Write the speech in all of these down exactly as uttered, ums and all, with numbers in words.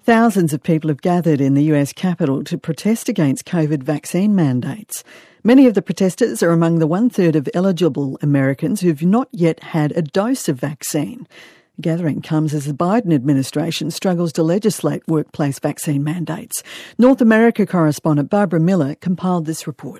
Thousands of people have gathered in the U S Capitol to protest against COVID vaccine mandates. Many of the protesters are among the one-third of eligible Americans who've not yet had a dose of vaccine. The gathering comes as the Biden administration struggles to legislate workplace vaccine mandates. North America correspondent Barbara Miller compiled this report.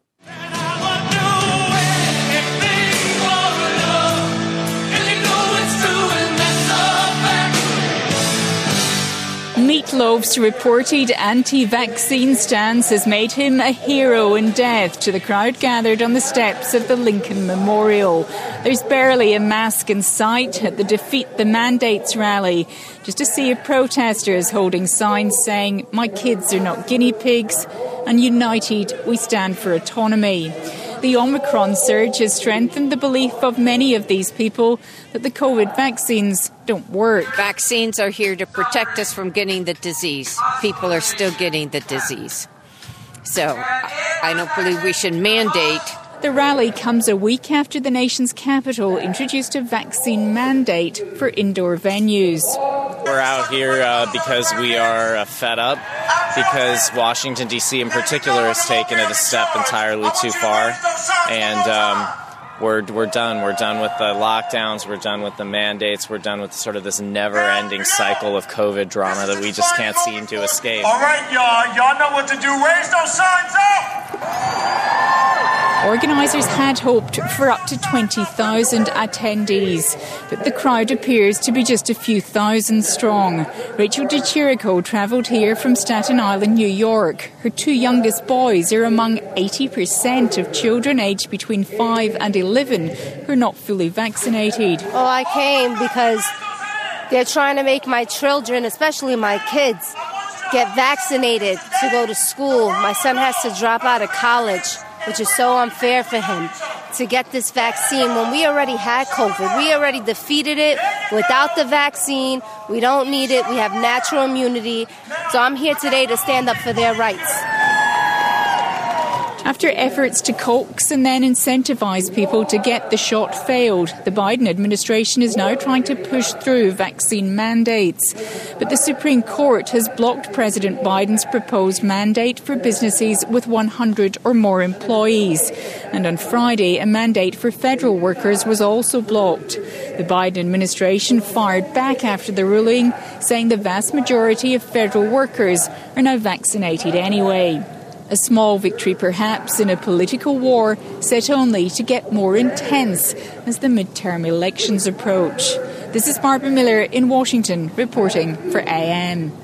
Meat Loaf's reported anti-vaccine stance has made him a hero in death to the crowd gathered on the steps of the Lincoln Memorial. There's barely a mask in sight at the Defeat the Mandates rally. Just a sea of protesters holding signs saying, "My kids are not guinea pigs," and "United, we stand for autonomy." The Omicron surge has strengthened the belief of many of these people that the COVID vaccines don't work. Vaccines are here to protect us from getting the disease. People are still getting the disease. So I don't believe we should mandate. The rally comes a week after the nation's capital introduced a vaccine mandate for indoor venues. We're out here uh, because we are uh, fed up, because Washington, D C in particular has taken it a step entirely too far, and um, we're we're done. We're done with the lockdowns, we're done with the mandates, we're done with sort of this never-ending cycle of COVID drama that we just can't seem to escape. All right, y'all, y'all know what to do. Raise those signs up! Organisers had hoped for up to twenty thousand attendees, but the crowd appears to be just a few thousand strong. Rachel DiCirico travelled here from Staten Island, New York. Her two youngest boys are among eighty percent of children aged between five and eleven who are not fully vaccinated. Oh, I came because they're trying to make my children, especially my kids, get vaccinated to go to school. My son has to drop out of college, which is so unfair for him, to get this vaccine when we already had COVID. We already defeated it without the vaccine. We don't need it. We have natural immunity. So I'm here today to stand up for their rights. After efforts to coax and then incentivise people to get the shot failed, the Biden administration is now trying to push through vaccine mandates. But the Supreme Court has blocked President Biden's proposed mandate for businesses with one hundred or more employees. And on Friday, a mandate for federal workers was also blocked. The Biden administration fired back after the ruling, saying the vast majority of federal workers are now vaccinated anyway. A small victory, perhaps, in a political war set only to get more intense as the midterm elections approach. This is Barbara Miller in Washington, reporting for A M.